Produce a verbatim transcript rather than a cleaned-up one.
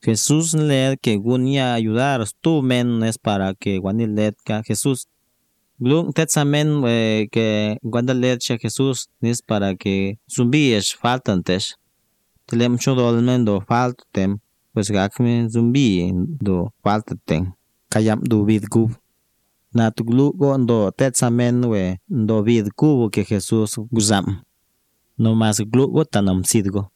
Jesús le que gunia ayudar tu men es para que guanilet ka Jesús. Glun tetsamen eh, que guandalet cha Jesús es para que zumbies faltantes. Telem chodolmen do faltem pues gakme zumbi do faltaten. Kayam do vid gub. Na tuglu go do tetsamen we do vid kubo que Jesús guzam. No más glugo tanam sidgo.